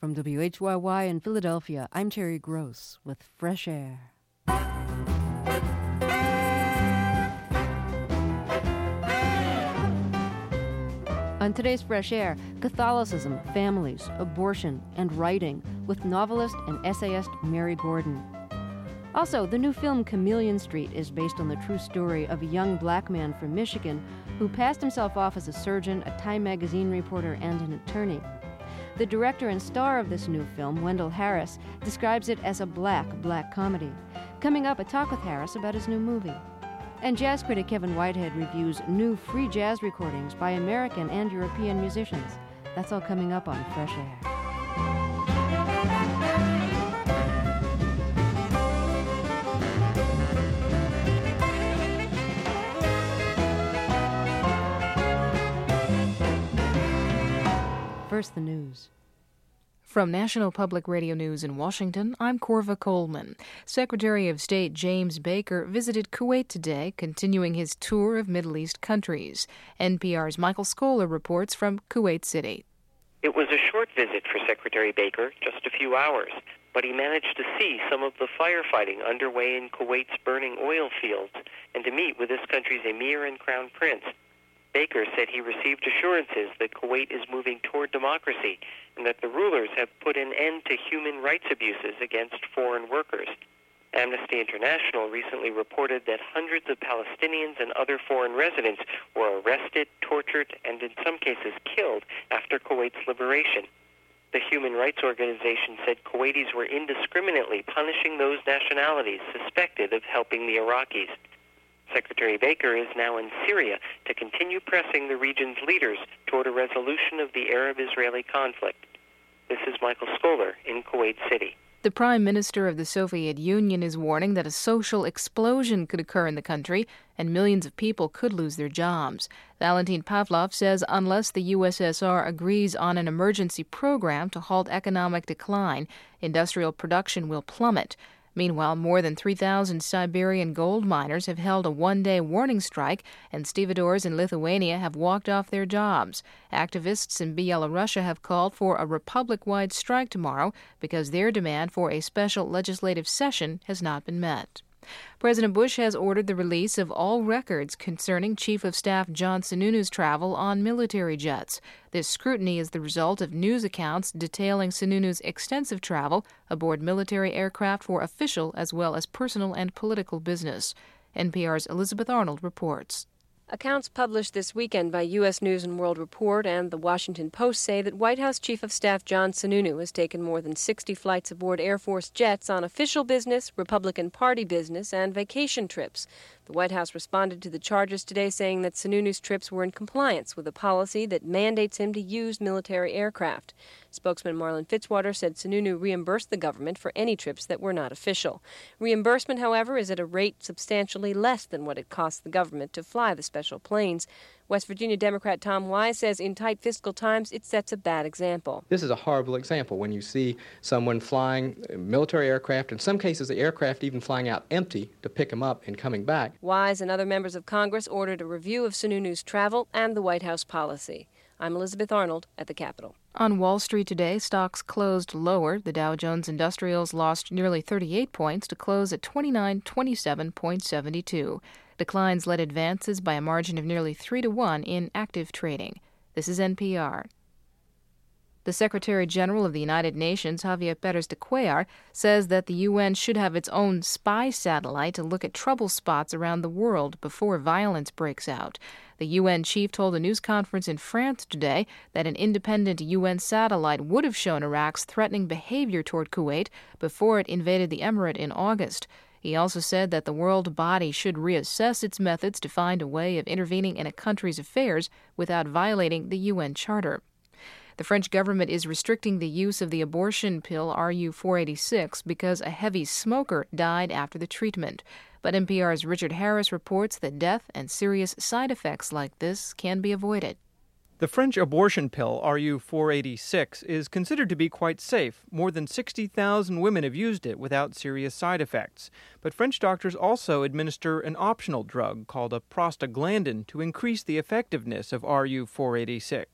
From WHYY in Philadelphia, I'm Terry Gross with Fresh Air. On today's Fresh Air, Catholicism, families, abortion, and writing with novelist and essayist Mary Gordon. Also, the new film Chameleon Street is based on the true story of a young black man from Michigan who passed himself off as a surgeon, a Time magazine reporter, and an attorney. The director and star of this new film, Wendell Harris, describes it as a black comedy. Coming up, a talk with Harris about his new movie. And jazz critic Kevin Whitehead reviews new free jazz recordings by American and European musicians. That's all coming up on Fresh Air. First, the news. From National Public Radio News in Washington, I'm Corva Coleman. Secretary of State James Baker visited Kuwait today, continuing his tour of Middle East countries. NPR's Michael Scholar reports from Kuwait City. It was a short visit for Secretary Baker, just a few hours, but he managed to see some of the firefighting underway in Kuwait's burning oil fields and to meet with this country's emir and crown prince. Baker said he received assurances that Kuwait is moving toward democracy and that the rulers have put an end to human rights abuses against foreign workers. Amnesty International recently reported that hundreds of Palestinians and other foreign residents were arrested, tortured, and in some cases killed after Kuwait's liberation. The human rights organization said Kuwaitis were indiscriminately punishing those nationalities suspected of helping the Iraqis. Secretary Baker is now in Syria to continue pressing the region's leaders toward a resolution of the Arab-Israeli conflict. This is Michael Scholar in Kuwait City. The Prime Minister of the Soviet Union is warning that a social explosion could occur in the country and millions of people could lose their jobs. Valentin Pavlov says unless the USSR agrees on an emergency program to halt economic decline, industrial production will plummet. Meanwhile, more than 3,000 Siberian gold miners have held a one-day warning strike, and stevedores in Lithuania have walked off their jobs. Activists in Belarusia have called for a republic-wide strike tomorrow because their demand for a special legislative session has not been met. President Bush has ordered the release of all records concerning Chief of Staff John Sununu's travel on military jets. This scrutiny is the result of news accounts detailing Sununu's extensive travel aboard military aircraft for official as well as personal and political business. NPR's Elizabeth Arnold reports. Accounts published this weekend by U.S. News & World Report and The Washington Post say that White House Chief of Staff John Sununu has taken more than 60 flights aboard Air Force jets on official business, Republican Party business, and vacation trips. The White House responded to the charges today, saying that Sununu's trips were in compliance with a policy that mandates him to use military aircraft. Spokesman Marlon Fitzwater said Sununu reimbursed the government for any trips that were not official. Reimbursement, however, is at a rate substantially less than what it costs the government to fly the special planes. West Virginia Democrat Tom Wise says in tight fiscal times it sets a bad example. This is a horrible example when you see someone flying military aircraft, in some cases the aircraft even flying out empty to pick them up and coming back. Wise and other members of Congress ordered a review of Sununu's travel and the White House policy. I'm Elizabeth Arnold at the Capitol. On Wall Street today, stocks closed lower. The Dow Jones Industrials lost nearly 38 points to close at 2927.72. Declines led advances by a margin of nearly 3-1 in active trading. This is NPR. The Secretary General of the United Nations, Javier Pérez de Cuellar, says that the UN should have its own spy satellite to look at trouble spots around the world before violence breaks out. The UN chief told a news conference in France today that an independent UN satellite would have shown Iraq's threatening behavior toward Kuwait before it invaded the emirate in August. He also said that the world body should reassess its methods to find a way of intervening in a country's affairs without violating the UN Charter. The French government is restricting the use of the abortion pill RU486 because a heavy smoker died after the treatment. But NPR's Richard Harris reports that death and serious side effects like this can be avoided. The French abortion pill, RU486, is considered to be quite safe. More than 60,000 women have used it without serious side effects. But French doctors also administer an optional drug called a prostaglandin to increase the effectiveness of RU486.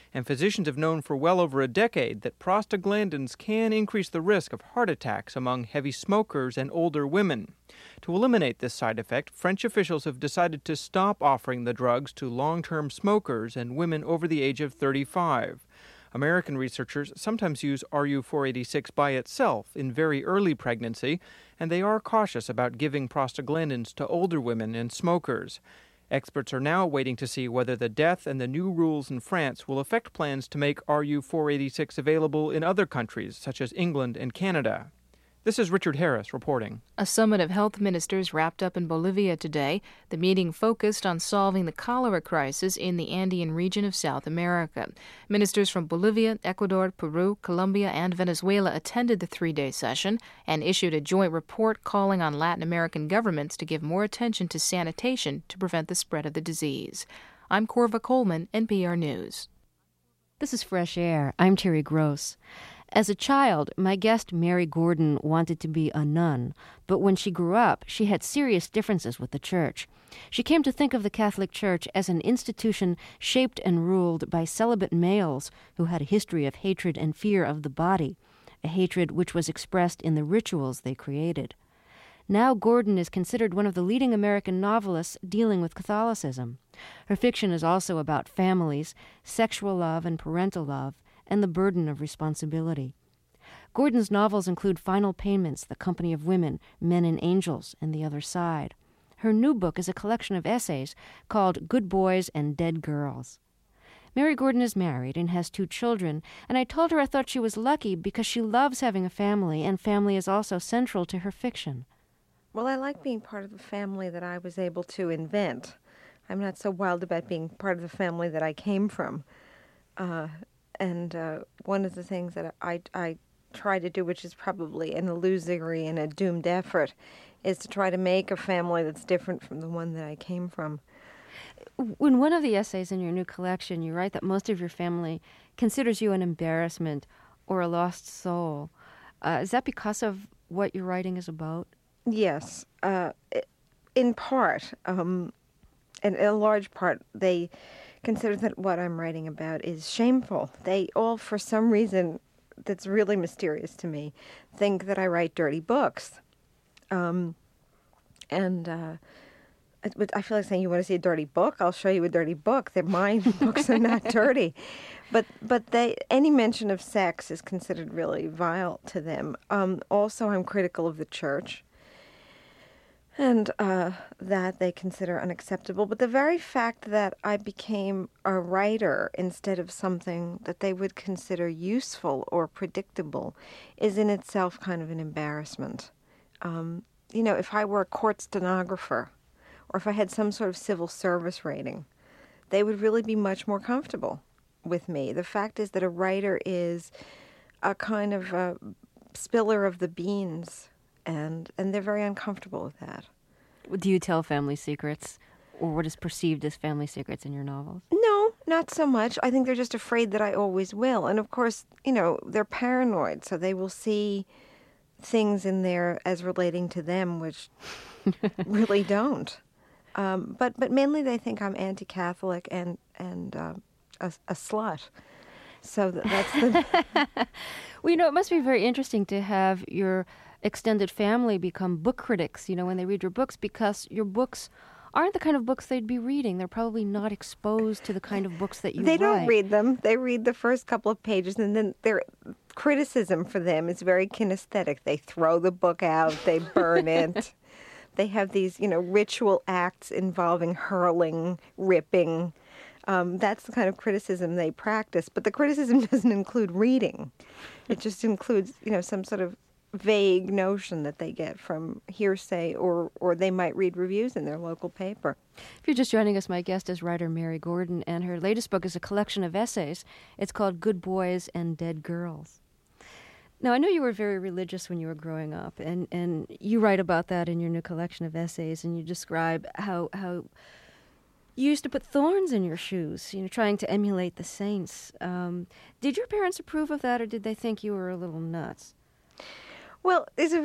and physicians have known for well over a decade that prostaglandins can increase the risk of heart attacks among heavy smokers and older women. To eliminate this side effect, French officials have decided to stop offering the drugs to long-term smokers and women over the age of 35. American researchers sometimes use RU-486 by itself in very early pregnancy, and they are cautious about giving prostaglandins to older women and smokers. Experts are now waiting to see whether the death and the new rules in France will affect plans to make RU-486 available in other countries, such as England and Canada. This is Richard Harris reporting. A summit of health ministers wrapped up in Bolivia today. The meeting focused on solving the cholera crisis in the Andean region of South America. Ministers from Bolivia, Ecuador, Peru, Colombia, and Venezuela attended the three-day session and issued a joint report calling on Latin American governments to give more attention to sanitation to prevent the spread of the disease. I'm Corva Coleman, NPR News. This is Fresh Air. I'm Terry Gross. As a child, my guest Mary Gordon wanted to be a nun, but when she grew up, she had serious differences with the church. She came to think of the Catholic Church as an institution shaped and ruled by celibate males who had a history of hatred and fear of the body, a hatred which was expressed in the rituals they created. Now Gordon is considered one of the leading American novelists dealing with Catholicism. Her fiction is also about families, sexual love and parental love, and the burden of responsibility. Gordon's novels include Final Payments, The Company of Women, Men and Angels, and The Other Side. Her new book is a collection of essays called Good Boys and Dead Girls. Mary Gordon is married and has 2 children, and I told her I thought she was lucky because she loves having a family, and family is also central to her fiction. Well, I like being part of the family that I was able to invent. I'm not so wild about being part of the family that I came from. And one of the things that I try to do, which is probably an illusory and a doomed effort, is to try to make a family that's different from the one that I came from. In one of the essays in your new collection, you write that most of your family considers you an embarrassment or a lost soul. Is that because of what your writing is about? Yes, in part, and in a large part, they consider that what I'm writing about is shameful. They all, for some reason that's really mysterious to me, think that I write dirty books. I feel like saying, you want to see a dirty book? I'll show you a dirty book. My books are not dirty. But any mention of sex is considered really vile to them. Also, I'm critical of the church, and that they consider unacceptable. But the very fact that I became a writer instead of something that they would consider useful or predictable is in itself kind of an embarrassment. If I were a court stenographer, or if I had some sort of civil service rating, they would really be much more comfortable with me. The fact is that a writer is a kind of a spiller of the beans, and they're very uncomfortable with that. Do you tell family secrets, or what is perceived as family secrets in your novels? No, not so much. I think they're just afraid that I always will. And of course, they're paranoid, so they will see things in there as relating to them, which really don't. But mainly they think I'm anti-Catholic and a slut. So that's the... Well, it must be very interesting to have your extended family become book critics, when they read your books, because your books aren't the kind of books they'd be reading. They're probably not exposed to the kind of books that you write. They don't read them. They read the first couple of pages, and then their criticism for them is very kinesthetic. They throw the book out. They burn it. They have these, ritual acts involving hurling, ripping. That's the kind of criticism they practice. But the criticism doesn't include reading. It just includes, some sort of vague notion that they get from hearsay, or they might read reviews in their local paper. If you're just joining us, my guest is writer Mary Gordon, and her latest book is a collection of essays. It's called Good Boys and Dead Girls. Now, I know you were very religious when you were growing up, and you write about that in your new collection of essays, and you describe how you used to put thorns in your shoes, trying to emulate the saints. Did your parents approve of that, or did they think you were a little nuts? Well,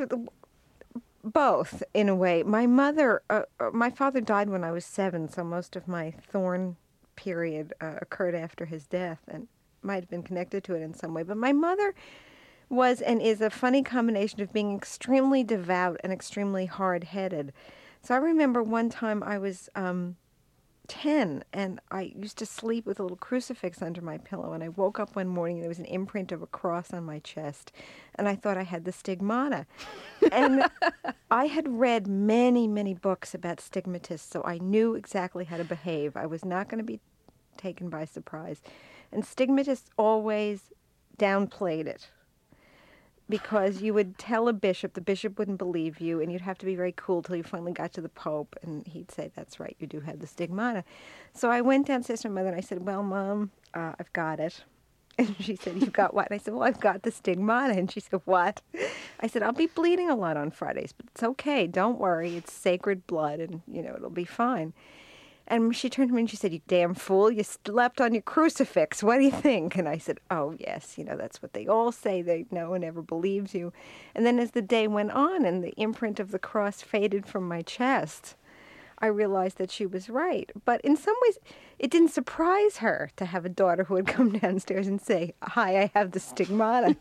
both, in a way. My father died when I was 7, so most of my thorn period occurred after his death, might have been connected to it in some way. But my mother was and is a funny combination of being extremely devout and extremely hard-headed. So I remember one time I was 10, and I used to sleep with a little crucifix under my pillow, and I woke up one morning and there was an imprint of a cross on my chest, and I thought I had the stigmata. And I had read many, many books about stigmatists, so I knew exactly how to behave. I was not going to be taken by surprise. And stigmatists always downplayed it, because you would tell a bishop, the bishop wouldn't believe you, and you'd have to be very cool till you finally got to the Pope, and he'd say, that's right, you do have the stigmata. So I went downstairs to my mother, and I said, well, Mom, I've got it. And she said, you've got what? And I said, well, I've got the stigmata. And she said, what? I said, I'll be bleeding a lot on Fridays, but it's okay, don't worry, it's sacred blood, and, it'll be fine. And she turned to me and she said, you damn fool, you slept on your crucifix. What do you think? And I said, oh, yes, that's what they all say. No one ever believes you. And then as the day went on and the imprint of the cross faded from my chest, I realized that she was right. But in some ways, it didn't surprise her to have a daughter who would come downstairs and say, hi, I have the stigmata.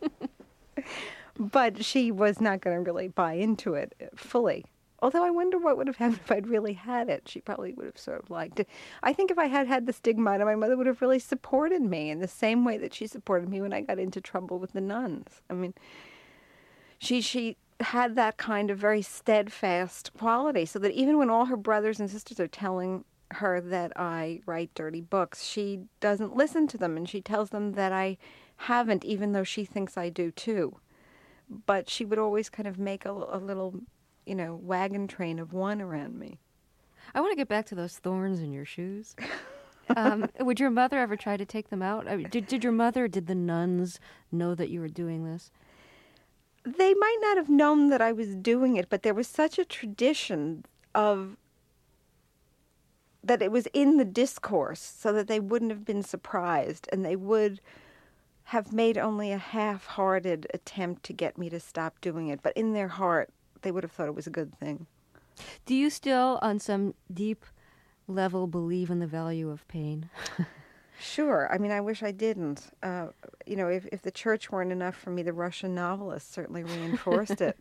But she was not going to really buy into it fully. Although I wonder what would have happened if I'd really had it. She probably would have sort of liked it. I think if I had had the stigmata, my mother would have really supported me in the same way that she supported me when I got into trouble with the nuns. I mean, she had that kind of very steadfast quality, so that even when all her brothers and sisters are telling her that I write dirty books, she doesn't listen to them, and she tells them that I haven't, even though she thinks I do too. But she would always kind of make a little wagon train of one around me. I want to get back to those thorns in your shoes. Would your mother ever try to take them out? I mean, did your mother, did the nuns know that you were doing this? They might not have known that I was doing it, but there was such a tradition of that it was in the discourse, so that they wouldn't have been surprised, and they would have made only a half-hearted attempt to get me to stop doing it. But in their heart, they would have thought it was a good thing. Do you still, on some deep level, believe in the value of pain? Sure. I mean, I wish I didn't. If the church weren't enough for me, the Russian novelists certainly reinforced it.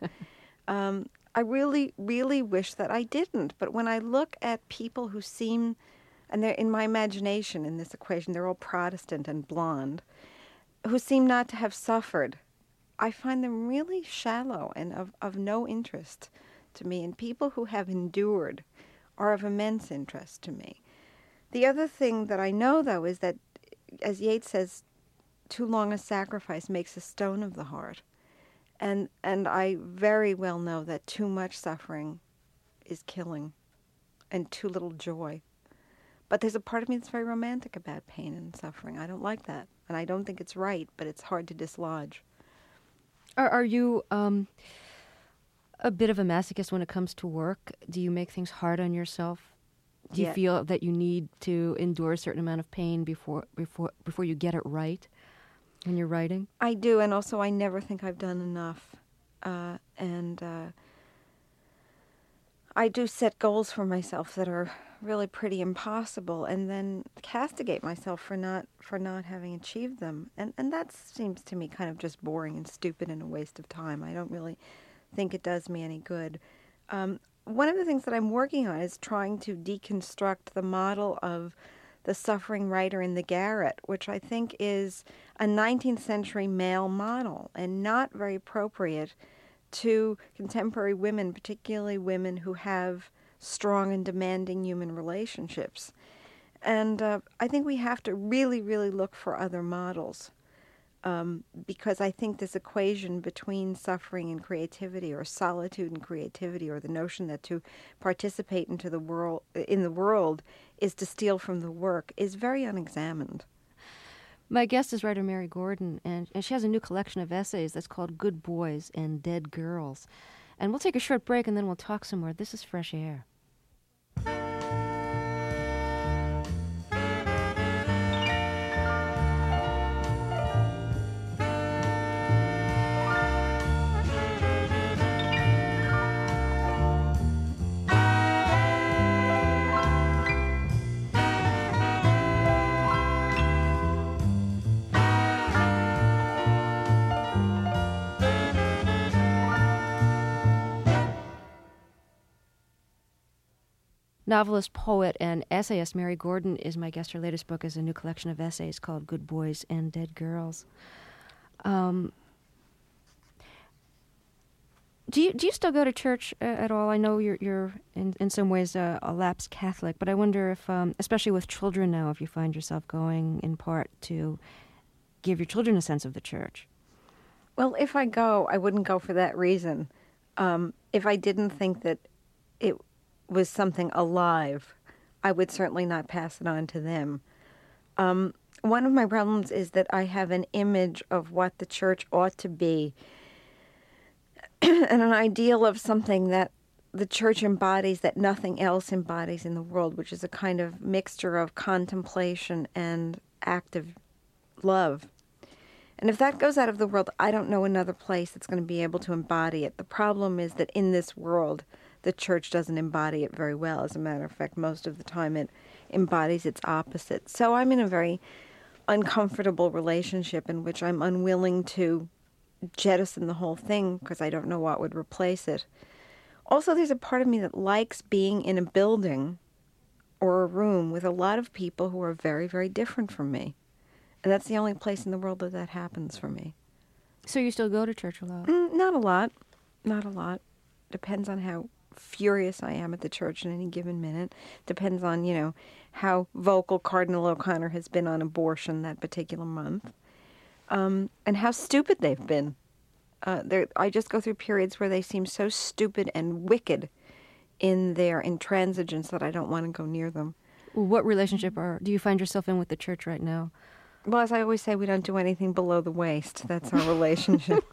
I really, really wish that I didn't. But when I look at people who seem, and they're in my imagination in this equation, they're all Protestant and blonde, who seem not to have suffered, I find them really shallow and of no interest to me. And people who have endured are of immense interest to me. The other thing that I know, though, is that, as Yeats says, too long a sacrifice makes a stone of the heart. And I very well know that too much suffering is killing and too little joy. But there's a part of me that's very romantic about pain and suffering. I don't like that. And I don't think it's right, but it's hard to dislodge. Are you a bit of a masochist when it comes to work? Do you make things hard on yourself? Do you feel that you need to endure a certain amount of pain before you get it right when you're writing? I do, and also I never think I've done enough. I do set goals for myself that are really pretty impossible, and then castigate myself for not having achieved them. And that seems to me kind of just boring and stupid and a waste of time. I don't really think it does me any good. One of the things that I'm working on is trying to deconstruct the model of the suffering writer in the garret, which I think is a 19th century male model and not very appropriate to contemporary women, particularly women who have strong and demanding human relationships. And I think we have to really, really look for other models, because I think this equation between suffering and creativity, or solitude and creativity, or the notion that to participate in the world is to steal from the work, is very unexamined. My guest is writer Mary Gordon, and she has a new collection of essays that's called Good Boys and Dead Girls. And we'll take a short break, and then we'll talk some more. This is Fresh Air. Novelist, poet, and essayist Mary Gordon is my guest. Her latest book is a new collection of essays called Good Boys and Dead Girls. Do you still go to church at all? I know you're in some ways a lapsed Catholic, but I wonder if, especially with children now, if you find yourself going in part to give your children a sense of the church. Well, if I go, I wouldn't go for that reason. If I didn't think that it was something alive, I would certainly not pass it on to them. One of my problems is that I have an image of what the church ought to be and an ideal of something that the church embodies that nothing else embodies in the world, which is a kind of mixture of contemplation and active love. And if that goes out of the world, I don't know another place that's going to be able to embody it. The problem is that in this world, the church doesn't embody it very well. As a matter of fact, most of the time it embodies its opposite. So I'm in a very uncomfortable relationship in which I'm unwilling to jettison the whole thing because I don't know what would replace it. Also, there's a part of me that likes being in a building or a room with a lot of people who are very, very different from me. And that's the only place in the world that happens for me. So you still go to church a lot? Not a lot. Not a lot. Depends on how furious I am at the church in any given minute. Depends on, how vocal Cardinal O'Connor has been on abortion that particular month. And how stupid they've been. I just go through periods where they seem so stupid and wicked in their intransigence that I don't want to go near them. What relationship do you find yourself in with the church right now? Well, as I always say, we don't do anything below the waist. That's our relationship.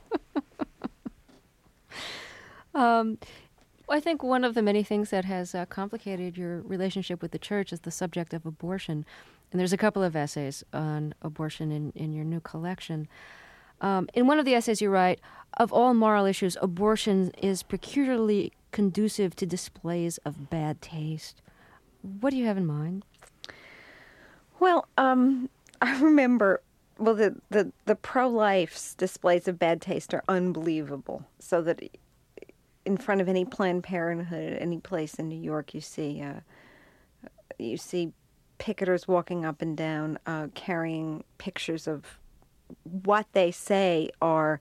I think one of the many things that has complicated your relationship with the church is the subject of abortion. And there's a couple of essays on abortion in your new collection. In one of the essays you write, of all moral issues, abortion is peculiarly conducive to displays of bad taste. What do you have in mind? Well, I remember, the pro-life's displays of bad taste are unbelievable. So that in front of any Planned Parenthood, any place in New York, you see picketers walking up and down, carrying pictures of what they say are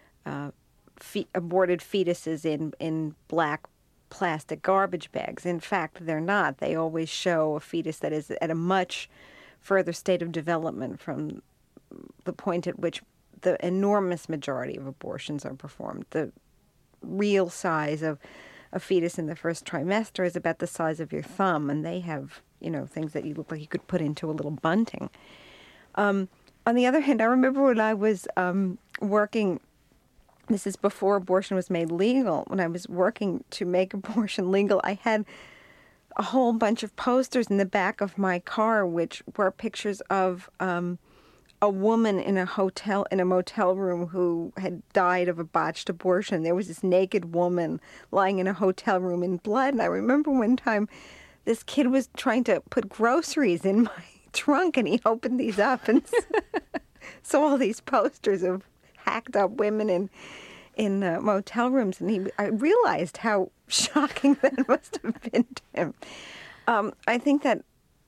aborted fetuses in black plastic garbage bags. In fact, they're not. They always show a fetus that is at a much further state of development from the point at which the enormous majority of abortions are performed. The real size of a fetus in the first trimester is about the size of your thumb, and they have, things that you look like you could put into a little bunting. On the other hand, I remember when I was working, this is before abortion was made legal, when I was working to make abortion legal, I had a whole bunch of posters in the back of my car, which were pictures of a woman in a motel room who had died of a botched abortion. There was this naked woman lying in a hotel room in blood. And I remember one time this kid was trying to put groceries in my trunk, and he opened these up and saw all these posters of hacked up women in motel rooms. And I realized how shocking that must have been to him. I think that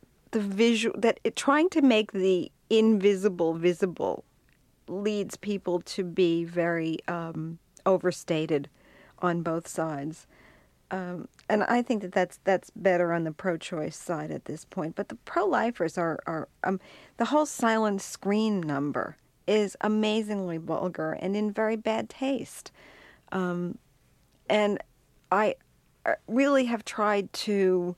trying to make the invisible visible leads people to be very overstated on both sides. And I think that's better on the pro-choice side at this point. But the pro-lifers are the whole silent screen number is amazingly vulgar and in very bad taste. And I really have tried to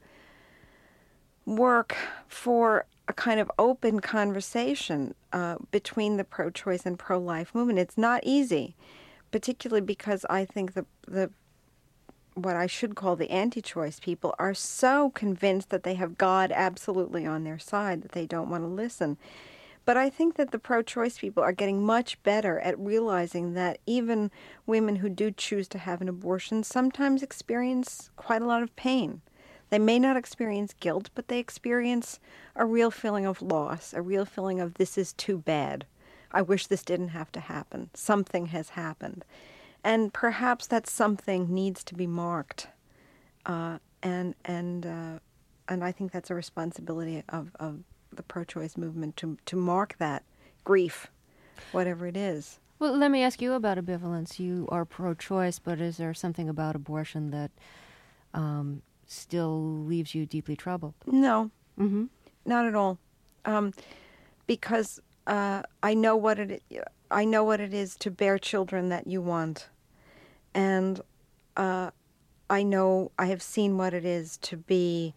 work for a kind of open conversation between the pro-choice and pro-life movement. It's not easy, particularly because I think the what I should call the anti-choice people are so convinced that they have God absolutely on their side that they don't want to listen. But I think that the pro-choice people are getting much better at realizing that even women who do choose to have an abortion sometimes experience quite a lot of pain. They may not experience guilt, but they experience a real feeling of loss, a real feeling of this is too bad. I wish this didn't have to happen. Something has happened. And perhaps that something needs to be marked and I think that's a responsibility of the pro-choice movement to mark that grief, whatever it is. Well, let me ask you about ambivalence. You are pro-choice, but is there something about abortion that still leaves you deeply troubled? No, not at all, because I know what it is to bear children that you want, and I have seen what it is to be.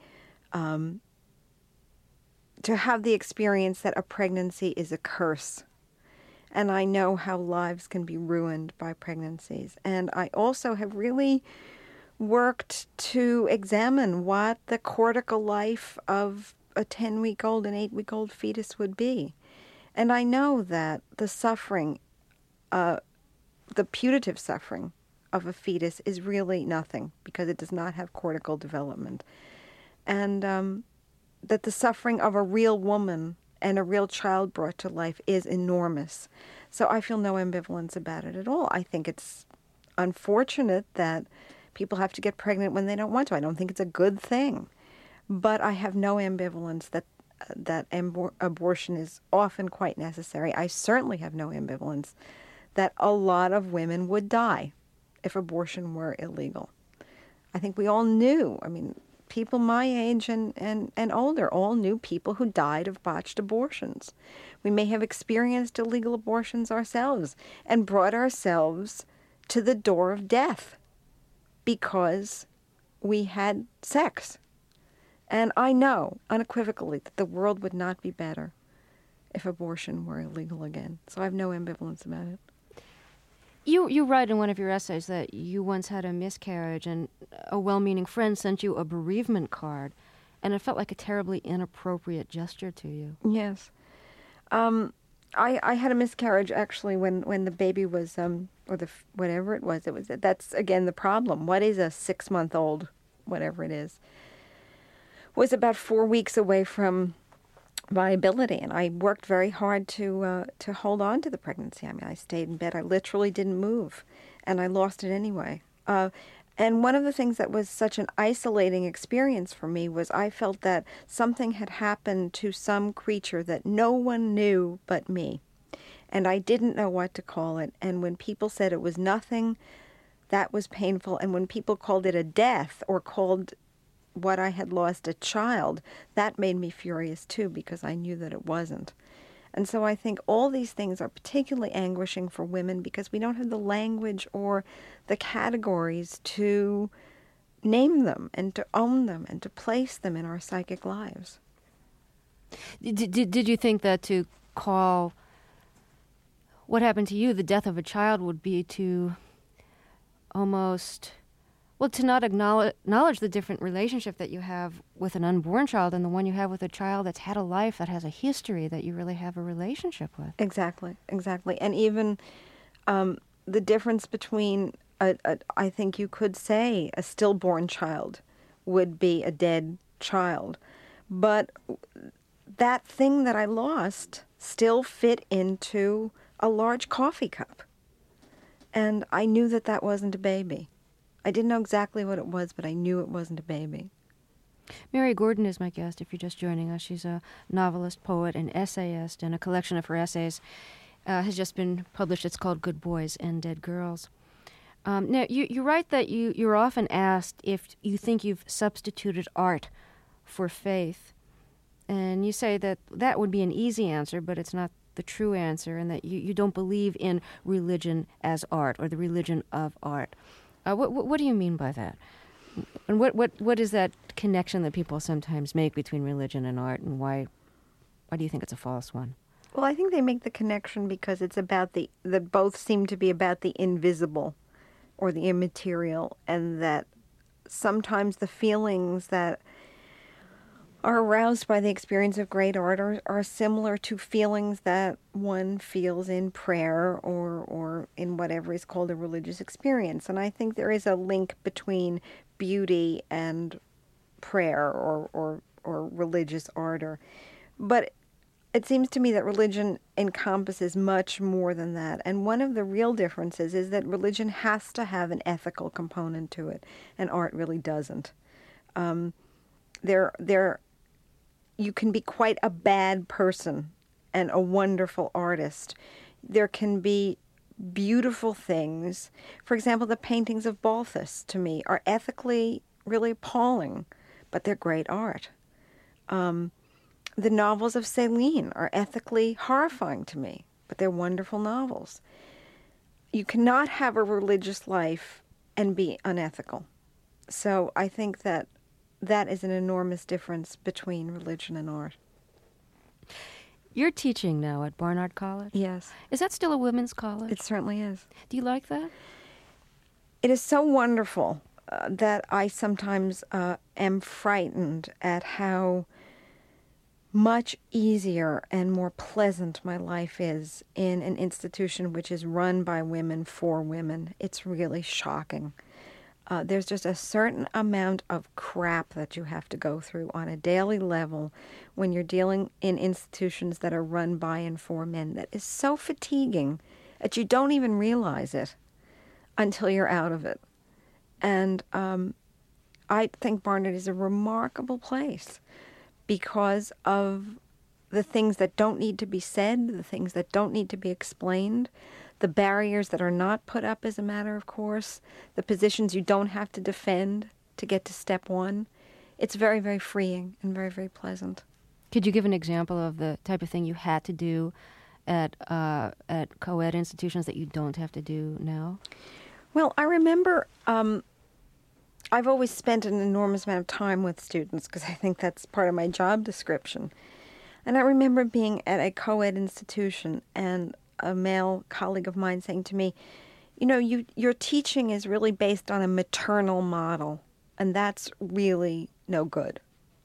To have the experience that a pregnancy is a curse. And I know how lives can be ruined by pregnancies. And I also have really worked to examine what the cortical life of a 10-week-old and 8-week-old fetus would be. And I know that the suffering, the putative suffering of a fetus is really nothing because it does not have cortical development. And that the suffering of a real woman and a real child brought to life is enormous. So I feel no ambivalence about it at all. I think it's unfortunate that people have to get pregnant when they don't want to. I don't think it's a good thing. But I have no ambivalence that abortion is often quite necessary. I certainly have no ambivalence that a lot of women would die if abortion were illegal. I think we all knew, people my age and older all knew people who died of botched abortions. We may have experienced illegal abortions ourselves and brought ourselves to the door of death because we had sex. And I know unequivocally that the world would not be better if abortion were illegal again. So I have no ambivalence about it. You write in one of your essays that you once had a miscarriage and a well-meaning friend sent you a bereavement card, and it felt like a terribly inappropriate gesture to you. Yes. I had a miscarriage actually when the baby was, whatever it was, that's again the problem. What is a 6-month-old, whatever it is, was about 4 weeks away from viability, and I worked very hard to hold on to the pregnancy. I stayed in bed. I literally didn't move, and I lost it anyway. And one of the things that was such an isolating experience for me was I felt that something had happened to some creature that no one knew but me, and I didn't know what to call it. And when people said it was nothing, that was painful. And when people called it a death or called what I had lost a child, that made me furious too, because I knew that it wasn't. And so I think all these things are particularly anguishing for women because we don't have the language or the categories to name them and to own them and to place them in our psychic lives. Did you think that to call what happened to you the death of a child would be to almost... Well, to not acknowledge the different relationship that you have with an unborn child and the one you have with a child that's had a life, that has a history, that you really have a relationship with. Exactly. And even the difference between, I think you could say, a stillborn child would be a dead child. But that thing that I lost still fit into a large coffee cup. And I knew that that wasn't a baby. I didn't know exactly what it was, but I knew it wasn't a baby. Mary Gordon is my guest, if you're just joining us. She's a novelist, poet, and essayist, and a collection of her essays has just been published. It's called Good Boys and Dead Girls. Now, you write that you're often asked if you think you've substituted art for faith. And you say that that would be an easy answer, but it's not the true answer, and that you don't believe in religion as art or the religion of art. What do you mean by that? And what is that connection that people sometimes make between religion and art, and why do you think it's a false one? Well, I think they make the connection because it's about that both seem to be about the invisible or the immaterial, and that sometimes the feelings that are aroused by the experience of great art are similar to feelings that one feels in prayer or in whatever is called a religious experience. And I think there is a link between beauty and prayer or religious ardor. But it seems to me that religion encompasses much more than that. And one of the real differences is that religion has to have an ethical component to it, and art really doesn't. You can be quite a bad person and a wonderful artist. There can be beautiful things. For example, the paintings of Balthus, to me, are ethically really appalling, but they're great art. The novels of Céline are ethically horrifying to me, but they're wonderful novels. You cannot have a religious life and be unethical. So I think that is an enormous difference between religion and art. You're teaching now at Barnard College? Yes. Is that still a women's college? It certainly is. Do you like that? It is so wonderful that I sometimes am frightened at how much easier and more pleasant my life is in an institution which is run by women for women. It's really shocking. There's just a certain amount of crap that you have to go through on a daily level when you're dealing in institutions that are run by and for men that is so fatiguing that you don't even realize it until you're out of it. And I think Barnard is a remarkable place because of the things that don't need to be said, the things that don't need to be explained, the barriers that are not put up as a matter of course, the positions you don't have to defend to get to step one. It's very, very freeing and very, very pleasant. Could you give an example of the type of thing you had to do at co-ed institutions that you don't have to do now? Well, I remember I've always spent an enormous amount of time with students because I think that's part of my job description. And I remember being at a co-ed institution and a male colleague of mine saying to me, you know, your teaching is really based on a maternal model, and that's really no good.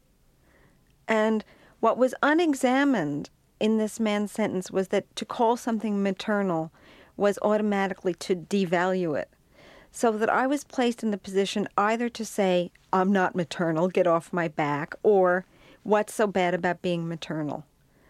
And what was unexamined in this man's sentence was that to call something maternal was automatically to devalue it. So that I was placed in the position either to say, I'm not maternal, get off my back, or what's so bad about being maternal?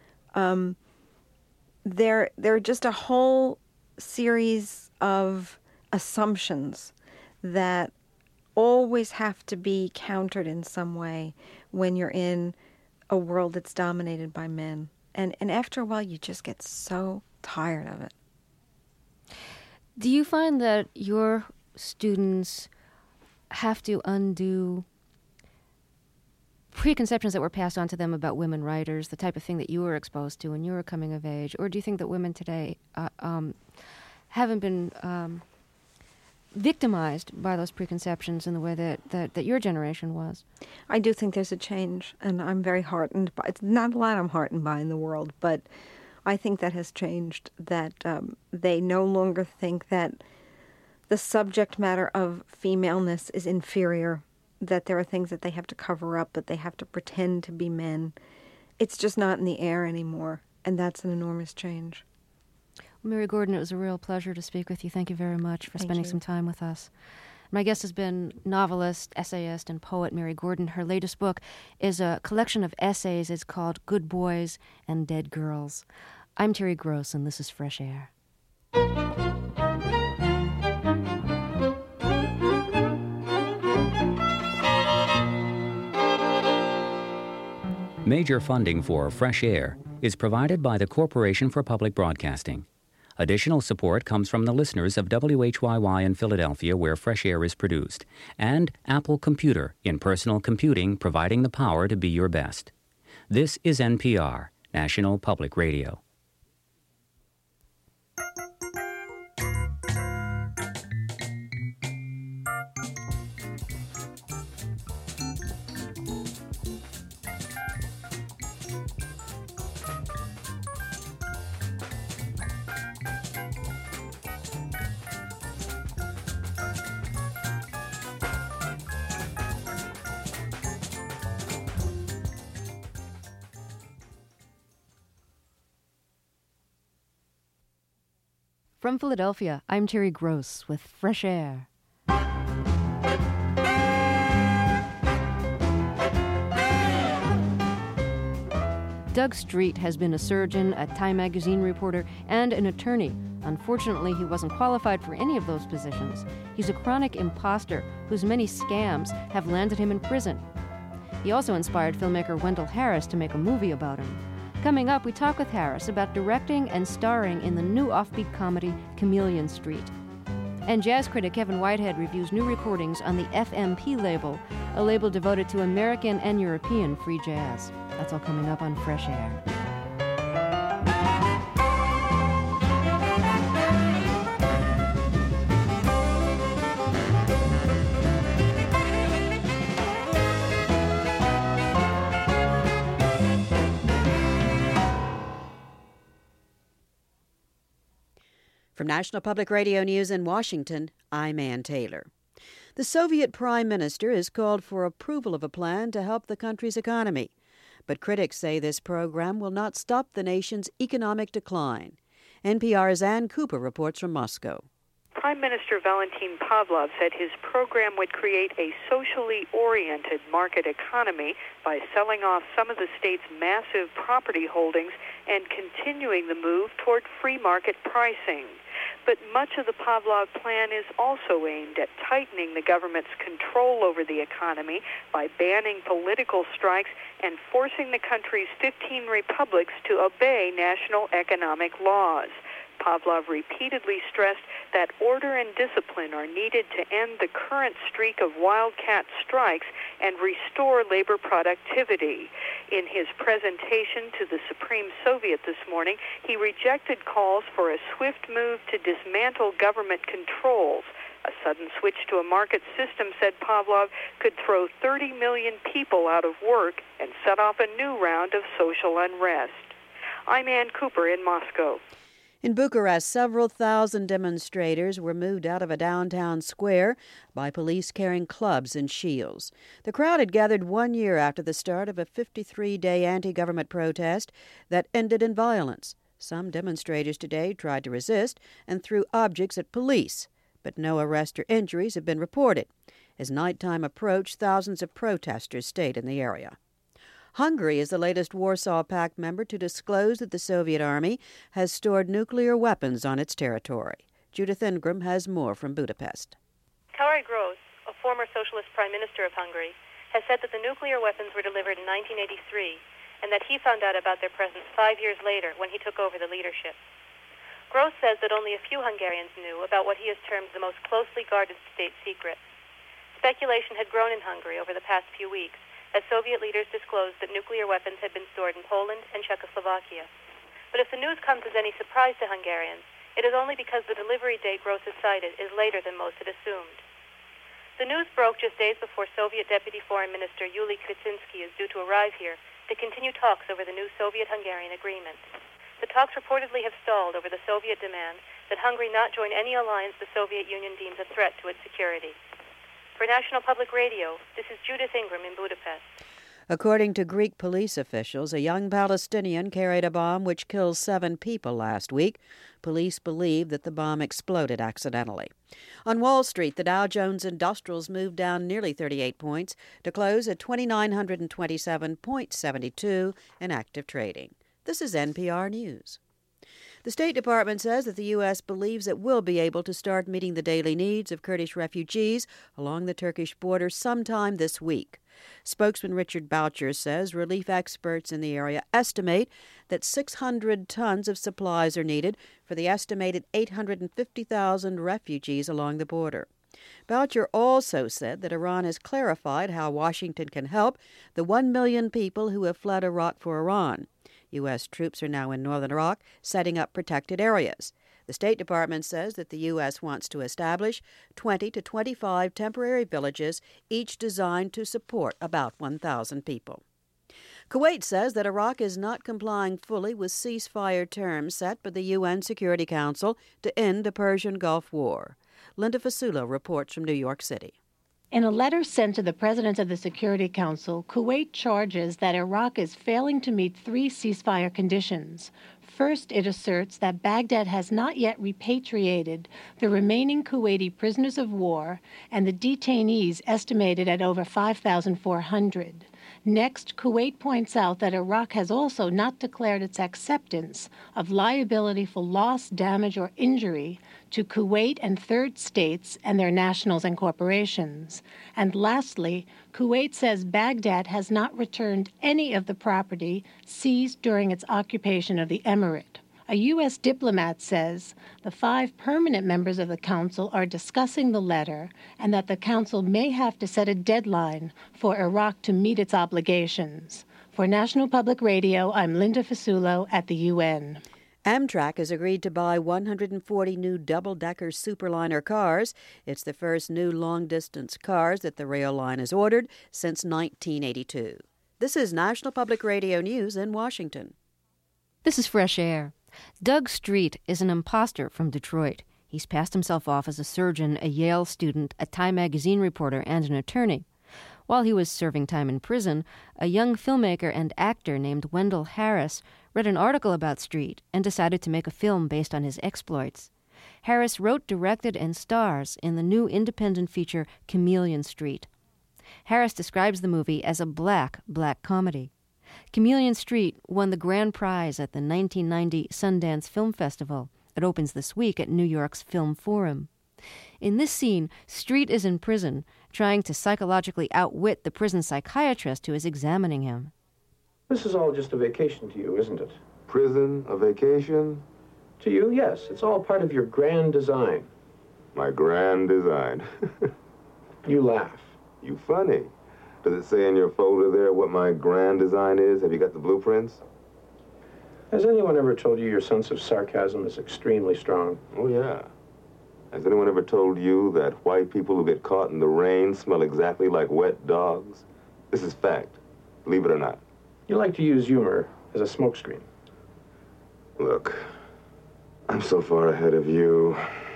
There are just a whole series of assumptions that always have to be countered in some way when you're in a world that's dominated by men. And after a while, you just get so tired of it. Do you find that your students have to undo preconceptions that were passed on to them about women writers, the type of thing that you were exposed to when you were coming of age? Or do you think that women today haven't been victimized by those preconceptions in the way that your generation was? I do think there's a change, and I'm very heartened by it. It's not a lot I'm heartened by in the world, but I think that has changed, that they no longer think that the subject matter of femaleness is inferior, that there are things that they have to cover up, that they have to pretend to be men. It's just not in the air anymore, and that's an enormous change. Well, Mary Gordon, it was a real pleasure to speak with you. Thank you very much for spending some time with us. My guest has been novelist, essayist, and poet Mary Gordon. Her latest book is a collection of essays. It's called Good Boys and Dead Girls. I'm Terry Gross, and this is Fresh Air. Major funding for Fresh Air is provided by the Corporation for Public Broadcasting. Additional support comes from the listeners of WHYY in Philadelphia, where Fresh Air is produced, and Apple Computer in personal computing, providing the power to be your best. This is NPR, National Public Radio. From Philadelphia, I'm Terry Gross with Fresh Air. Doug Street has been a surgeon, a Time magazine reporter, and an attorney Unfortunately, he wasn't qualified for any of those positions. He's a chronic imposter whose many scams have landed him in prison. He also inspired filmmaker Wendell Harris to make a movie about him. Coming up, we talk with Harris about directing and starring in the new offbeat comedy Chameleon Street. And jazz critic Kevin Whitehead reviews new recordings on the FMP label, a label devoted to American and European free jazz. That's all coming up on Fresh Air. From National Public Radio News in Washington, I'm Ann Taylor. The Soviet Prime Minister has called for approval of a plan to help the country's economy. But critics say this program will not stop the nation's economic decline. NPR's Ann Cooper reports from Moscow. Prime Minister Valentin Pavlov said his program would create a socially oriented market economy by selling off some of the state's massive property holdings and continuing the move toward free market pricing. But much of the Pavlov plan is also aimed at tightening the government's control over the economy by banning political strikes and forcing the country's 15 republics to obey national economic laws. Pavlov repeatedly stressed that order and discipline are needed to end the current streak of wildcat strikes and restore labor productivity. In his presentation to the Supreme Soviet this morning, he rejected calls for a swift move to dismantle government controls. A sudden switch to a market system, said Pavlov, could throw 30 million people out of work and set off a new round of social unrest. I'm Ann Cooper in Moscow. In Bucharest, several thousand demonstrators were moved out of a downtown square by police carrying clubs and shields. The crowd had gathered 1 year after the start of a 53-day anti-government protest that ended in violence. Some demonstrators today tried to resist and threw objects at police, but no arrests or injuries have been reported. As nighttime approached, thousands of protesters stayed in the area. Hungary is the latest Warsaw Pact member to disclose that the Soviet Army has stored nuclear weapons on its territory. Judith Ingram has more from Budapest. Kary Gross, a former socialist prime minister of Hungary, has said that the nuclear weapons were delivered in 1983 and that he found out about their presence 5 years later when he took over the leadership. Gross says that only a few Hungarians knew about what he has termed the most closely guarded state secret. Speculation had grown in Hungary over the past few weeks as Soviet leaders disclosed that nuclear weapons had been stored in Poland and Czechoslovakia. But if the news comes as any surprise to Hungarians, it is only because the delivery date Gross has cited is later than most had assumed. The news broke just days before Soviet Deputy Foreign Minister Yuli Kvitsinski is due to arrive here to continue talks over the new Soviet-Hungarian agreement. The talks reportedly have stalled over the Soviet demand that Hungary not join any alliance the Soviet Union deems a threat to its security. For National Public Radio, this is Judith Ingram in Budapest. According to Greek police officials, a young Palestinian carried a bomb which killed 7 people last week. Police believe that the bomb exploded accidentally. On Wall Street, the Dow Jones Industrials moved down nearly 38 points to close at 2,927.72 in active trading. This is NPR News. The State Department says that the U.S. believes it will be able to start meeting the daily needs of Kurdish refugees along the Turkish border sometime this week. Spokesman Richard Boucher says relief experts in the area estimate that 600 tons of supplies are needed for the estimated 850,000 refugees along the border. Boucher also said that Iran has clarified how Washington can help the 1 million people who have fled Iraq for Iran. U.S. troops are now in northern Iraq, setting up protected areas. The State Department says that the U.S. wants to establish 20 to 25 temporary villages, each designed to support about 1,000 people. Kuwait says that Iraq is not complying fully with ceasefire terms set by the UN Security Council to end the Persian Gulf War. Linda Fasulo reports from New York City. In a letter sent to the President of the Security Council, Kuwait charges that Iraq is failing to meet 3 ceasefire conditions. First, it asserts that Baghdad has not yet repatriated the remaining Kuwaiti prisoners of war and the detainees estimated at over 5,400. Next, Kuwait points out that Iraq has also not declared its acceptance of liability for loss, damage, or injury to Kuwait and third states and their nationals and corporations. And lastly, Kuwait says Baghdad has not returned any of the property seized during its occupation of the emirate. A U.S. diplomat says the 5 permanent members of the council are discussing the letter and that the council may have to set a deadline for Iraq to meet its obligations. For National Public Radio, I'm Linda Fasulo at the UN. Amtrak has agreed to buy 140 new double-decker Superliner cars. It's the first new long-distance cars that the rail line has ordered since 1982. This is National Public Radio News in Washington. This is Fresh Air. Doug Street is an imposter from Detroit. He's passed himself off as a surgeon, a Yale student, a Time magazine reporter, and an attorney. While he was serving time in prison, a young filmmaker and actor named Wendell Harris read an article about Street and decided to make a film based on his exploits. Harris wrote, directed, and stars in the new independent feature Chameleon Street. Harris describes the movie as a black comedy. Chameleon Street won the grand prize at the 1990 Sundance Film Festival. It opens this week at New York's Film Forum. In this scene, Street is in prison, trying to psychologically outwit the prison psychiatrist who is examining him. This is all just a vacation to you, isn't it? Prison, a vacation? To you, yes. It's all part of your grand design. My grand design. You laugh. You funny. Does it say in your folder there what my grand design is? Have you got the blueprints? Has anyone ever told you your sense of sarcasm is extremely strong? Oh, yeah. Has anyone ever told you that white people who get caught in the rain smell exactly like wet dogs? This is fact, believe it or not. You like to use humor as a smokescreen. Look, I'm so far ahead of you.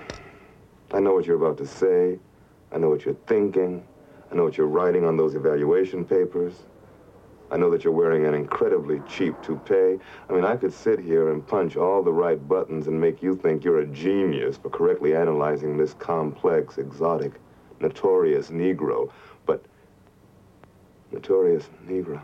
I know what you're about to say. I know what you're thinking. I know what you're writing on those evaluation papers. I know that you're wearing an incredibly cheap toupee. I mean, I could sit here and punch all the right buttons and make you think you're a genius for correctly analyzing this complex, exotic, notorious Negro. But notorious Negro.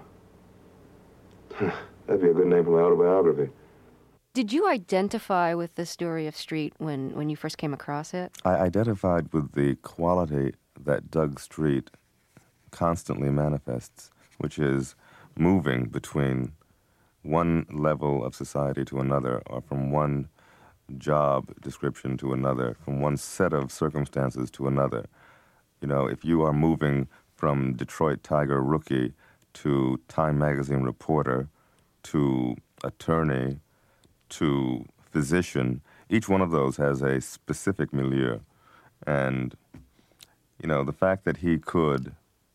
That'd be a good name for my autobiography. Did you identify with the story of Street when you first came across it? I identified with the quality that Doug Street constantly manifests, which is moving between one level of society to another, or from one job description to another, from one set of circumstances to another. You know, if you are moving from Detroit Tiger rookie to Time magazine reporter to attorney to physician, each one of those has a specific milieu. And, you know, the fact that he could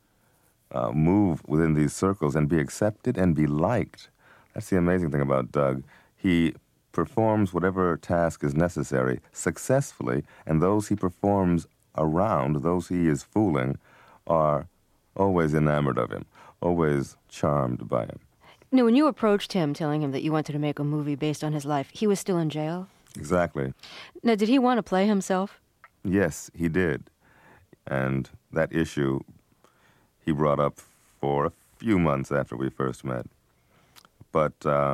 move within these circles and be accepted and be liked, that's the amazing thing about Doug. He performs whatever task is necessary successfully, and those he performs around, those he is fooling, are always enamored of him, always charmed by him. Now, when you approached him telling him that you wanted to make a movie based on his life, he was still in jail? Exactly. Now, did he want to play himself? Yes, he did. And that issue he brought up for a few months after we first met. But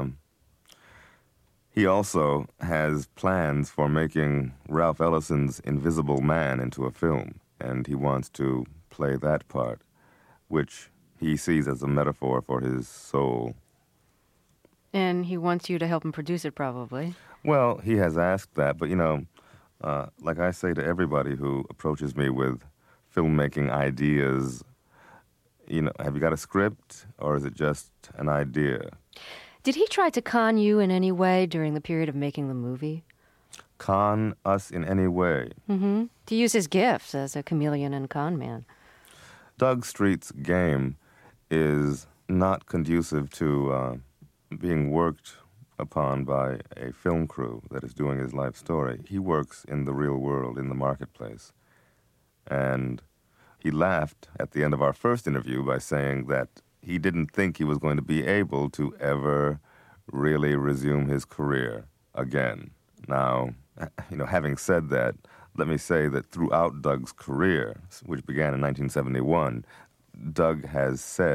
he also has plans for making Ralph Ellison's Invisible Man into a film, and he wants to play that part, which he sees as a metaphor for his soul. And he wants you to help him produce it, probably. Well, he has asked that, but, you know, like I say to everybody who approaches me with filmmaking ideas, you know, have you got a script, or is it just an idea? Did he try to con you in any way during the period of making the movie? Con us in any way? Mm-hmm. To use his gifts as a chameleon and con man. Doug Street's game is not conducive to being worked upon by a film crew that is doing his life story. He works in the real world, in the marketplace. And he laughed at the end of our first interview by saying that he didn't think he was going to be able to ever really resume his career again. Now, you know, having said that, let me say that throughout Doug's career, which began in 1971, Doug has said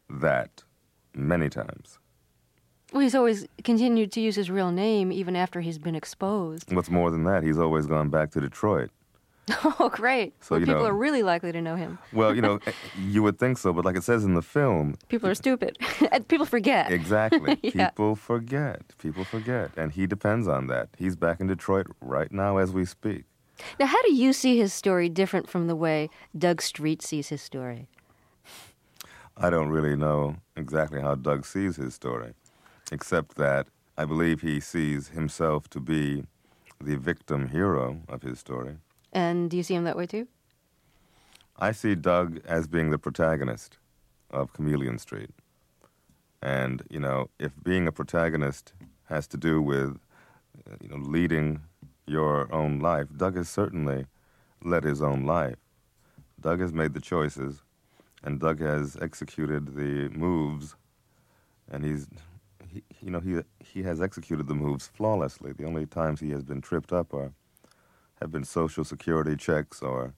that many times. Well, he's always continued to use his real name even after he's been exposed. What's more than that, he's always gone back to Detroit. Oh, great. So, well, people are really likely to know him. Well, you would think so, but like it says in the film... People are stupid. And people forget. Exactly. Yeah. People forget. And he depends on that. He's back in Detroit right now as we speak. Now, how do you see his story different from the way Doug Street sees his story? I don't really know exactly how Doug sees his story, except that I believe he sees himself to be the victim hero of his story. And do you see him that way, too? I see Doug as being the protagonist of Chameleon Street. And, if being a protagonist has to do with, leading your own life, Doug has certainly led his own life. Doug has made the choices, and Doug has executed the moves, and he has executed the moves flawlessly. The only times he has been tripped up have been Social Security checks or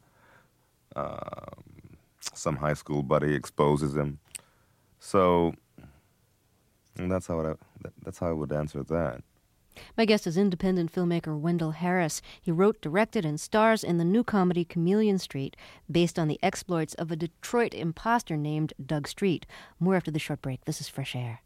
some high school buddy exposes him. So that's how I would answer that. My guest is independent filmmaker Wendell Harris. He wrote, directed, and stars in the new comedy Chameleon Street, based on the exploits of a Detroit imposter named Doug Street. More after the short break. This is Fresh Air.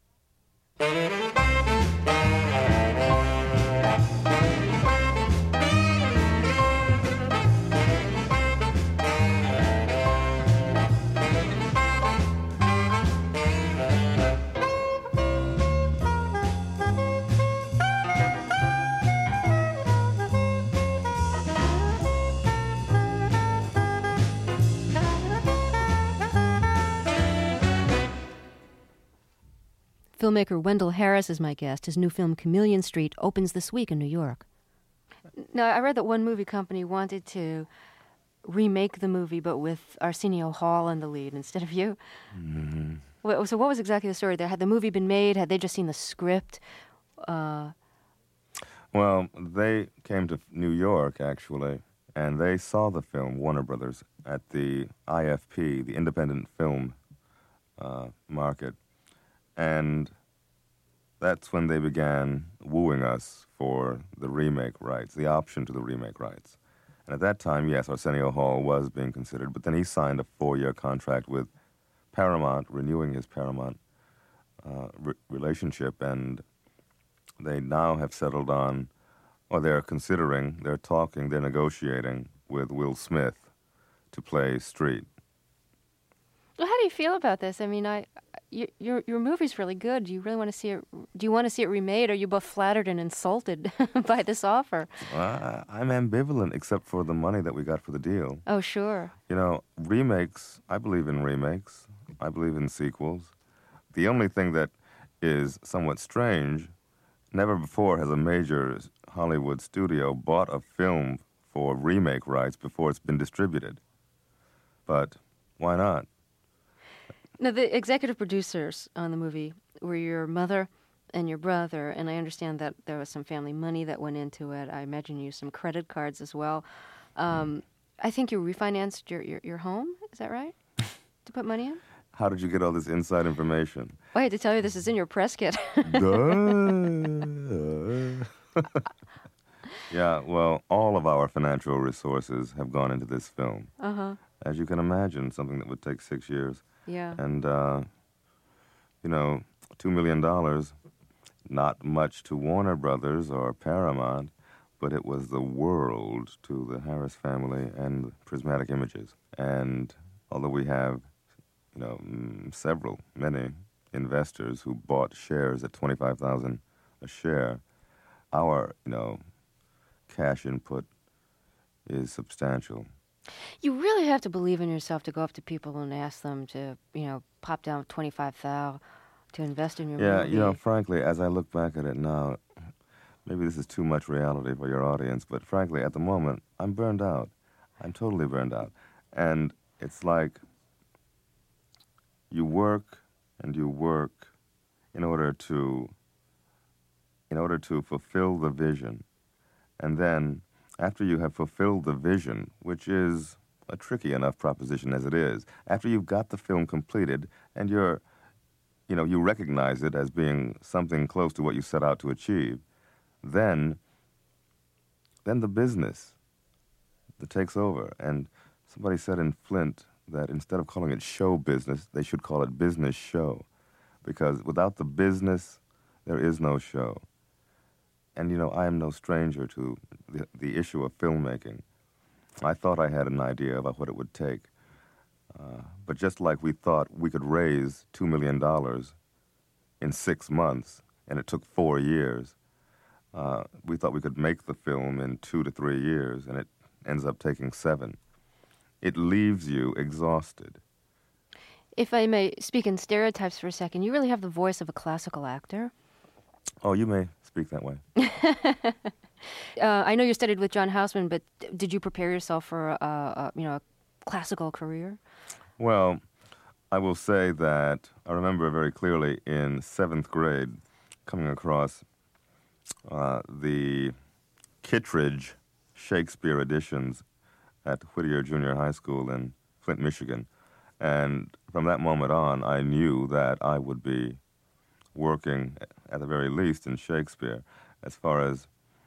Filmmaker Wendell Harris is my guest. His new film, Chameleon Street, opens this week in New York. Now, I read that one movie company wanted to remake the movie, but with Arsenio Hall in the lead instead of you. Mm-hmm. So what was exactly the story there? Had the movie been made? Had they just seen the script? Well, they came to New York, actually, and they saw the film, Warner Brothers, at the IFP, the Independent Film Market. And that's when they began wooing us for the remake rights, the option to the remake rights. And at that time, yes, Arsenio Hall was being considered, but then he signed a 4-year contract with Paramount, renewing his Paramount relationship, and they now have settled on, or they're negotiating with Will Smith to play Street. Well, how do you feel about this? I mean, your movie's really good. Do you really want to see it? Do you want to see it remade? Or are you both flattered and insulted by this offer? I'm ambivalent, except for the money that we got for the deal. Oh, sure. Remakes. I believe in remakes. I believe in sequels. The only thing that is somewhat strange, never before has a major Hollywood studio bought a film for remake rights before it's been distributed. But why not? Now, the executive producers on the movie were your mother and your brother, and I understand that there was some family money that went into it. I imagine you used some credit cards as well. I think you refinanced your home, is that right? To put money in? How did you get all this inside information? Well, I had to tell you this is in your press kit. Yeah, well, all of our financial resources have gone into this film. Uh-huh. As you can imagine, something that would take 6 years. Yeah. And, $2 million, not much to Warner Brothers or Paramount, but it was the world to the Harris family and Prismatic Images. And although we have, many investors who bought shares at $25,000 a share, our, cash input is substantial. You really have to believe in yourself to go up to people and ask them to, pop down $25,000 to invest in your movie. Yeah, frankly, as I look back at it now, maybe this is too much reality for your audience, but frankly, at the moment, I'm burned out. I'm totally burned out. And it's like you work and you work in order to fulfill the vision. And then, after you have fulfilled the vision, which is a tricky enough proposition as it is, after you've got the film completed and you're you recognize it as being something close to what you set out to achieve, then the business that takes over. And somebody said in Flint that instead of calling it show business, they should call it business show, because without the business, there is no show. And, I am no stranger to the issue of filmmaking. I thought I had an idea about what it would take. But just like we thought we could raise $2 million in 6 months, and it took 4 years, we thought we could make the film in 2 to 3 years, and it ends up taking 7. It leaves you exhausted. If I may speak in stereotypes for a second, you really have the voice of a classical actor. Oh, you may speak that way. I know you studied with John Houseman, but did you prepare yourself for a classical career? Well, I will say that I remember very clearly in 7th grade coming across the Kittredge Shakespeare editions at Whittier Junior High School in Flint, Michigan. And from that moment on, I knew that I would be working, at the very least, in Shakespeare. As far as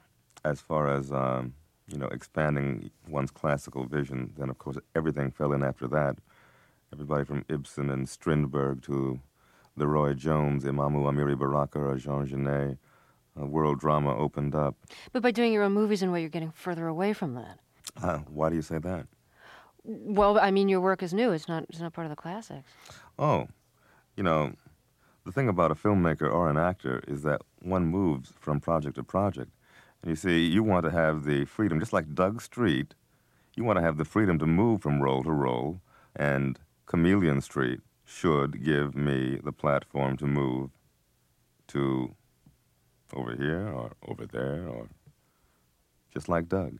expanding one's classical vision, then of course everything fell in after that. Everybody from Ibsen and Strindberg to Leroy Jones, Imamu Amiri Baraka, or Jean Genet, world drama opened up. But by doing your own movies in a way, you're getting further away from that. Why do you say that? Well, I mean, your work is new. It's not part of the classics. Oh, the thing about a filmmaker or an actor is that one moves from project to project. And you see, you want to have the freedom, just like Doug Street, you want to have the freedom to move from role to role, and Chameleon Street should give me the platform to move to over here or over there, or just like Doug.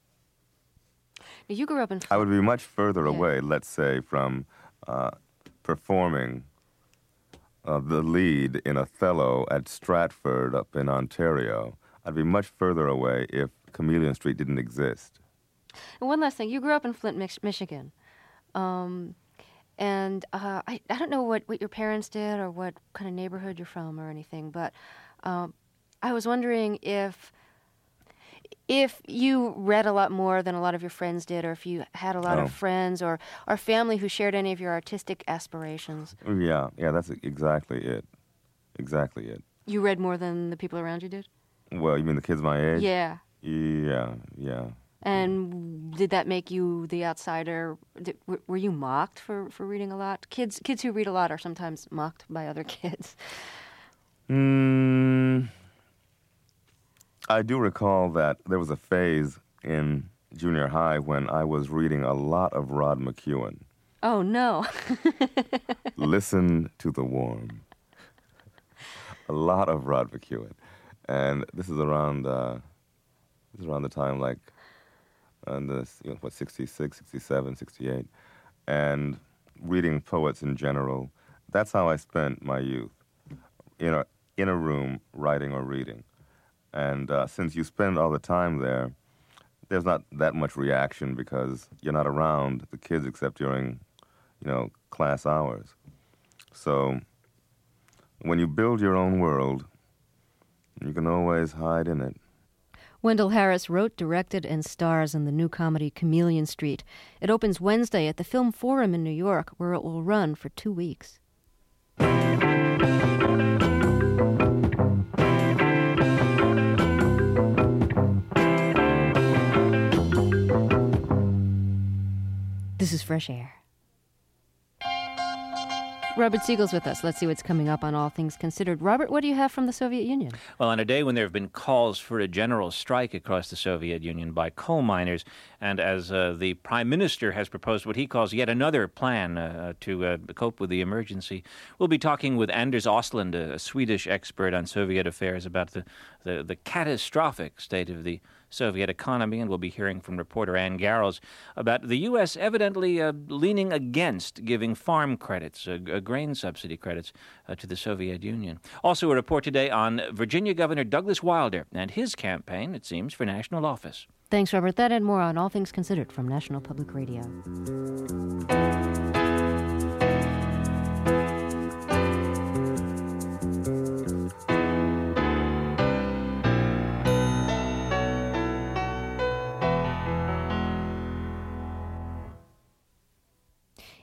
You grew up in... I would be much further away, let's say, from performing the lead in Othello at Stratford up in Ontario. I'd be much further away if Chameleon Street didn't exist. And one last thing. You grew up in Flint, Michigan. I don't know what your parents did or what kind of neighborhood you're from or anything, but I was wondering if you read a lot more than a lot of your friends did, or if you had a lot of friends or family who shared any of your artistic aspirations. Yeah, that's exactly it. Exactly it. You read more than the people around you did? Well, you mean the kids my age? Yeah. Yeah. And did that make you the outsider? Were you mocked for reading a lot? Kids who read a lot are sometimes mocked by other kids. I do recall that there was a phase in junior high when I was reading a lot of Rod McEwen. Oh, no. Listen to the Warm. A lot of Rod McEwen. And this is around the time, like, 66, 67, 68. And reading poets in general, that's how I spent my youth, in a room, writing or reading. And since you spend all the time there, there's not that much reaction because you're not around the kids except during, class hours. So when you build your own world, you can always hide in it. Wendell Harris wrote, directed, and stars in the new comedy Chameleon Street. It opens Wednesday at the Film Forum in New York, where it will run for 2 weeks. This is Fresh Air. Robert Siegel's with us. Let's see what's coming up on All Things Considered. Robert, what do you have from the Soviet Union? Well, on a day when there have been calls for a general strike across the Soviet Union by coal miners, and as the Prime Minister has proposed what he calls yet another plan to cope with the emergency, we'll be talking with Anders Åslund, a Swedish expert on Soviet affairs, about the catastrophic state of the Soviet economy, and we'll be hearing from reporter Ann Garrels about the U.S. evidently leaning against giving farm credits, grain subsidy credits, to the Soviet Union. Also a report today on Virginia Governor Douglas Wilder and his campaign, it seems, for national office. Thanks, Robert. That and more on All Things Considered from National Public Radio.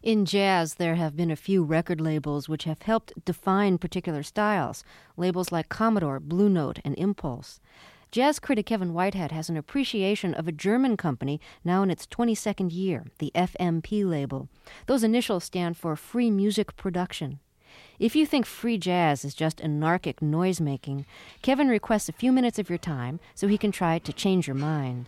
In jazz, there have been a few record labels which have helped define particular styles, labels like Commodore, Blue Note, and Impulse. Jazz critic Kevin Whitehead has an appreciation of a German company now in its 22nd year, the FMP label. Those initials stand for Free Music Production. If you think free jazz is just anarchic noise-making, Kevin requests a few minutes of your time so he can try to change your mind.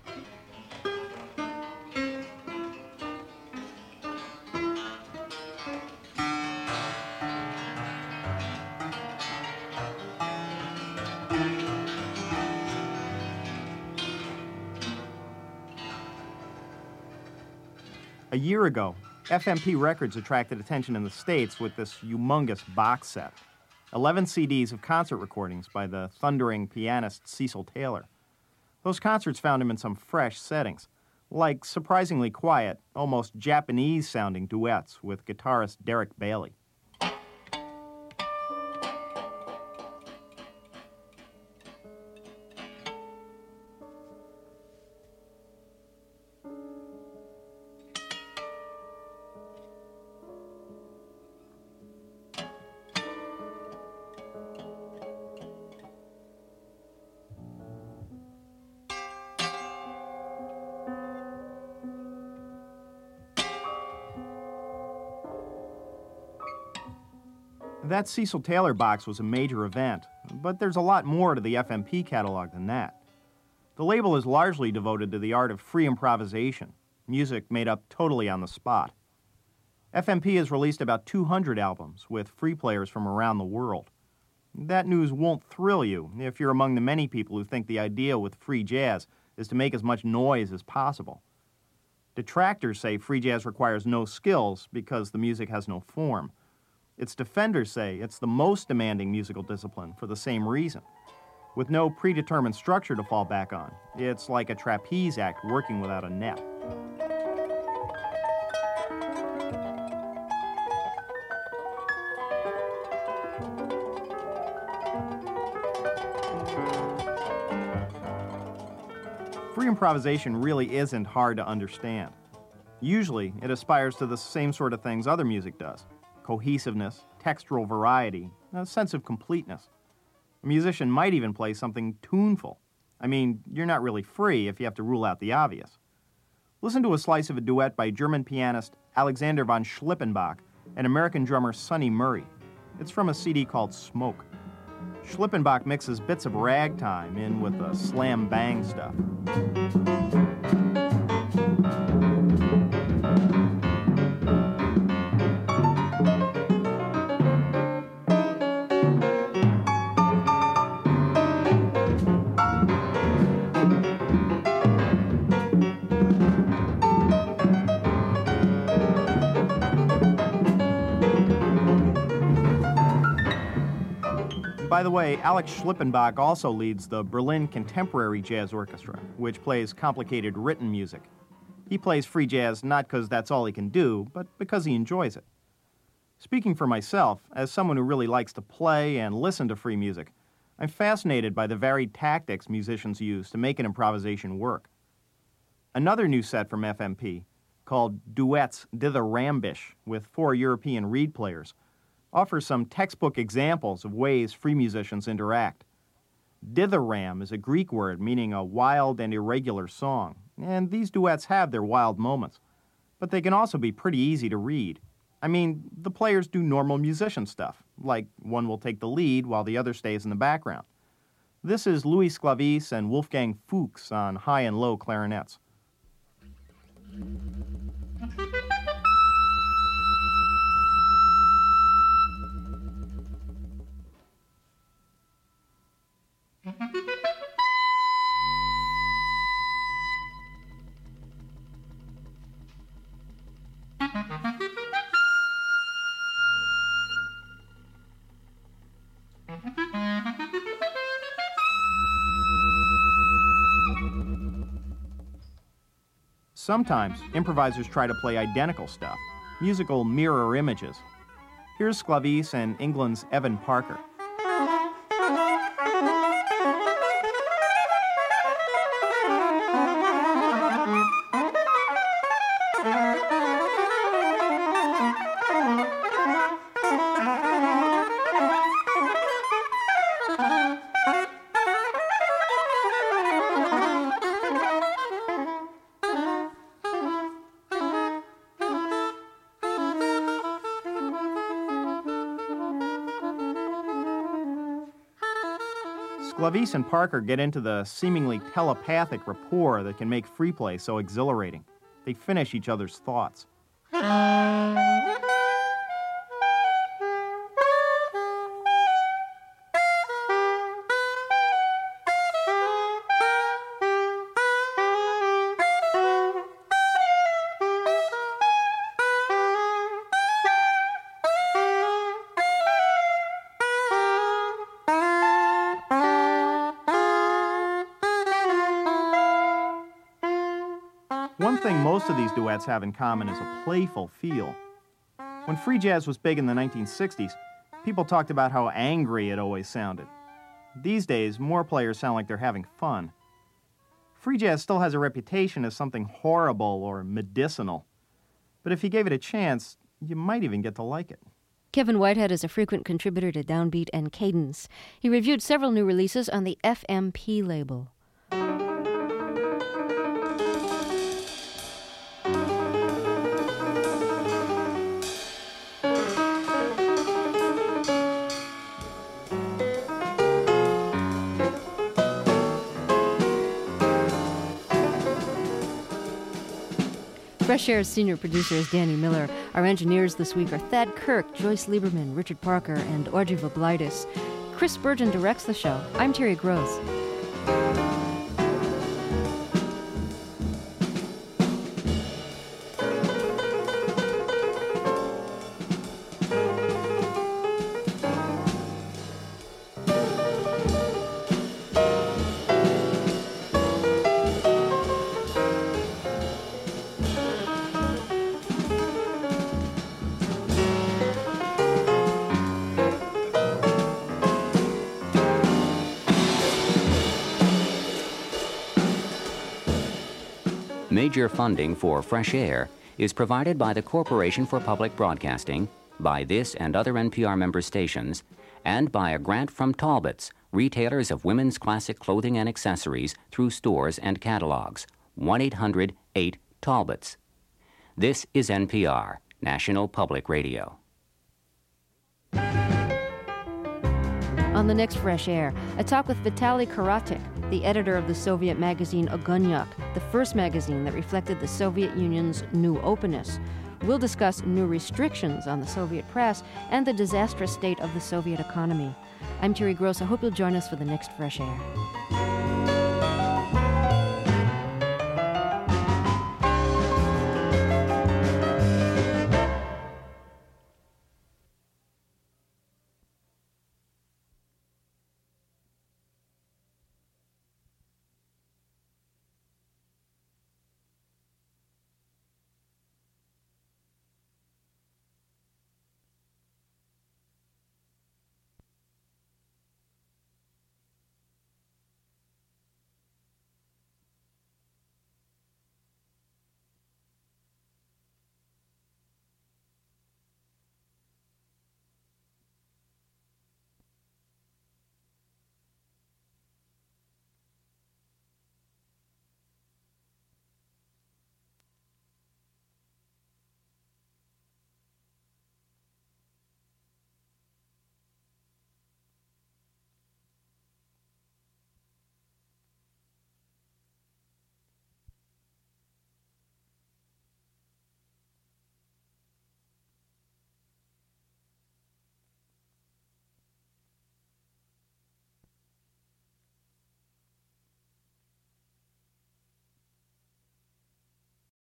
A year ago, FMP Records attracted attention in the States with this humongous box set. 11 CDs of concert recordings by the thundering pianist Cecil Taylor. Those concerts found him in some fresh settings, like surprisingly quiet, almost Japanese-sounding duets with guitarist Derek Bailey. That Cecil Taylor box was a major event, but there's a lot more to the FMP catalog than that. The label is largely devoted to the art of free improvisation, music made up totally on the spot. FMP has released about 200 albums with free players from around the world. That news won't thrill you if you're among the many people who think the idea with free jazz is to make as much noise as possible. Detractors say free jazz requires no skills because the music has no form. Its defenders say it's the most demanding musical discipline for the same reason. With no predetermined structure to fall back on, it's like a trapeze act working without a net. Free improvisation really isn't hard to understand. Usually, it aspires to the same sort of things other music does. Cohesiveness, textural variety, a sense of completeness. A musician might even play something tuneful. I mean, you're not really free if you have to rule out the obvious. Listen to a slice of a duet by German pianist Alexander von Schlippenbach and American drummer Sonny Murray. It's from a CD called Smoke. Schlippenbach mixes bits of ragtime in with the slam-bang stuff. By the way, Alex Schlippenbach also leads the Berlin Contemporary Jazz Orchestra, which plays complicated written music. He plays free jazz not because that's all he can do, but because he enjoys it. Speaking for myself, as someone who really likes to play and listen to free music, I'm fascinated by the varied tactics musicians use to make an improvisation work. Another new set from FMP, called Duets Dithyrambic, with 4 European reed players, offers some textbook examples of ways free musicians interact. Dithyram is a Greek word meaning a wild and irregular song, and these duets have their wild moments. But they can also be pretty easy to read. I mean, the players do normal musician stuff, like one will take the lead while the other stays in the background. This is Louis Sclavis and Wolfgang Fuchs on high and low clarinets. Sometimes, improvisers try to play identical stuff, musical mirror images. Here's Sclavis and England's Evan Parker. Sclavis and Parker get into the seemingly telepathic rapport that can make free play so exhilarating. They finish each other's thoughts. One thing most of these duets have in common is a playful feel. When free jazz was big in the 1960s, people talked about how angry it always sounded. These days, more players sound like they're having fun. Free jazz still has a reputation as something horrible or medicinal. But if you gave it a chance, you might even get to like it. Kevin Whitehead is a frequent contributor to Downbeat and Cadence. He reviewed several new releases on the FMP label. Fresh Air's senior producer is Danny Miller. Our engineers this week are Thad Kirk, Joyce Lieberman, Richard Parker, and Audrey Voblaitis. Chris Spurgeon directs the show. I'm Terry Gross. Major funding for Fresh Air is provided by the Corporation for Public Broadcasting, by this and other NPR member stations, and by a grant from Talbots, retailers of women's classic clothing and accessories through stores and catalogs. 1-800-8-TALBOTS. This is NPR, National Public Radio. On the next Fresh Air, a talk with Vitaly Karatik, the editor of the Soviet magazine Ogonyok, the first magazine that reflected the Soviet Union's new openness. We'll discuss new restrictions on the Soviet press and the disastrous state of the Soviet economy. I'm Terry Gross. I hope you'll join us for the next Fresh Air.